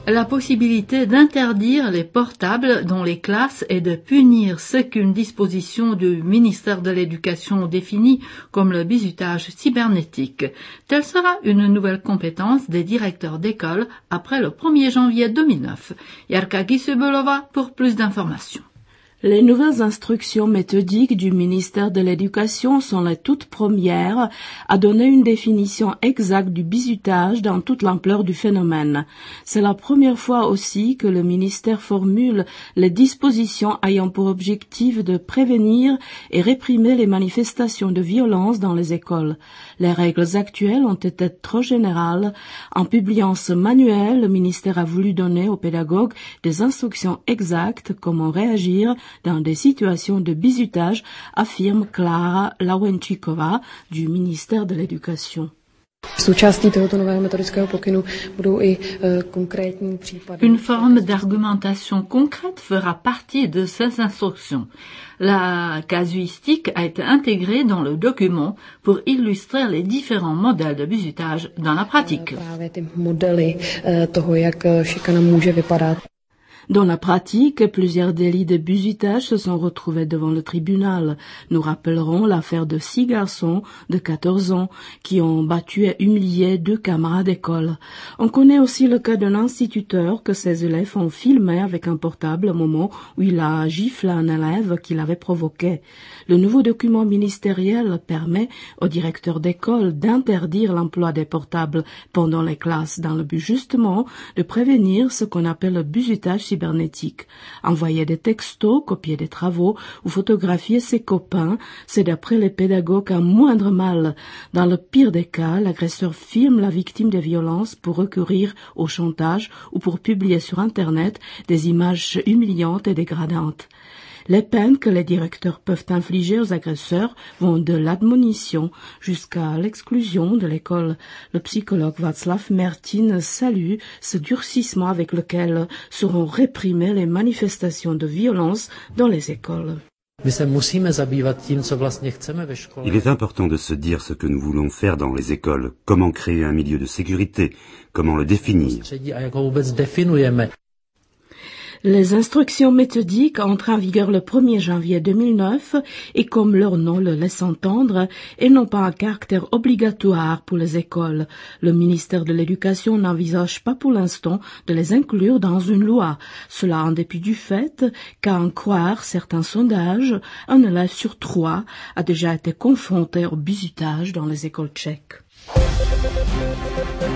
la possibilité d'interdire les portables dans les classes et de punir ce qu'une disposition du ministère de l'Éducation définit comme le bizutage cybernétique. Telle sera une nouvelle compétence des directeurs d'école après le 1er janvier 2009. Jarka Gisubelova pour plus d'informations. Les nouvelles instructions méthodiques du ministère de l'Éducation sont les toutes premières à donner une définition exacte du bizutage dans toute l'ampleur du phénomène. C'est la première fois aussi que le ministère formule les dispositions ayant pour objectif de prévenir et réprimer les manifestations de violence dans les écoles. Les règles actuelles ont été trop générales. En publiant ce manuel, le ministère a voulu donner aux pédagogues des instructions exactes comment réagir dans des situations de bizutage, affirme Klára Lauenčíková du ministère de l'Éducation. Une forme d'argumentation concrète fera partie de ces instructions. La casuistique a été intégrée dans le document pour illustrer les différents modèles de bizutage dans la pratique. Dans la pratique, plusieurs délits de bizutage se sont retrouvés devant le tribunal. Nous rappellerons l'affaire de 6 garçons de 14 ans qui ont battu et humilié 2 camarades d'école. On connaît aussi le cas d'un instituteur que ses élèves ont filmé avec un portable au moment où il a giflé un élève qui l'avait provoqué. Le nouveau document ministériel permet au directeur d'école d'interdire l'emploi des portables pendant les classes dans le but justement de prévenir ce qu'on appelle le bizutage cybernétique. Envoyer des textos, copier des travaux ou photographier ses copains, c'est d'après les pédagogues un moindre mal. Dans le pire des cas, l'agresseur filme la victime des violences pour recourir au chantage ou pour publier sur Internet des images humiliantes et dégradantes. Les peines que les directeurs peuvent infliger aux agresseurs vont de l'admonition jusqu'à l'exclusion de l'école. Le psychologue Václav Mertin salue ce durcissement avec lequel seront réprimées les manifestations de violence dans les écoles. Il est important de se dire ce que nous voulons faire dans les écoles, comment créer un milieu de sécurité, comment le définir. Les instructions méthodiques entrent en vigueur le 1er janvier 2009 et comme leur nom le laisse entendre, elles n'ont pas un caractère obligatoire pour les écoles. Le ministère de l'Éducation n'envisage pas pour l'instant de les inclure dans une loi. Cela en dépit du fait qu'à en croire certains sondages, un élève sur 3 a déjà été confronté au bizutage dans les écoles tchèques.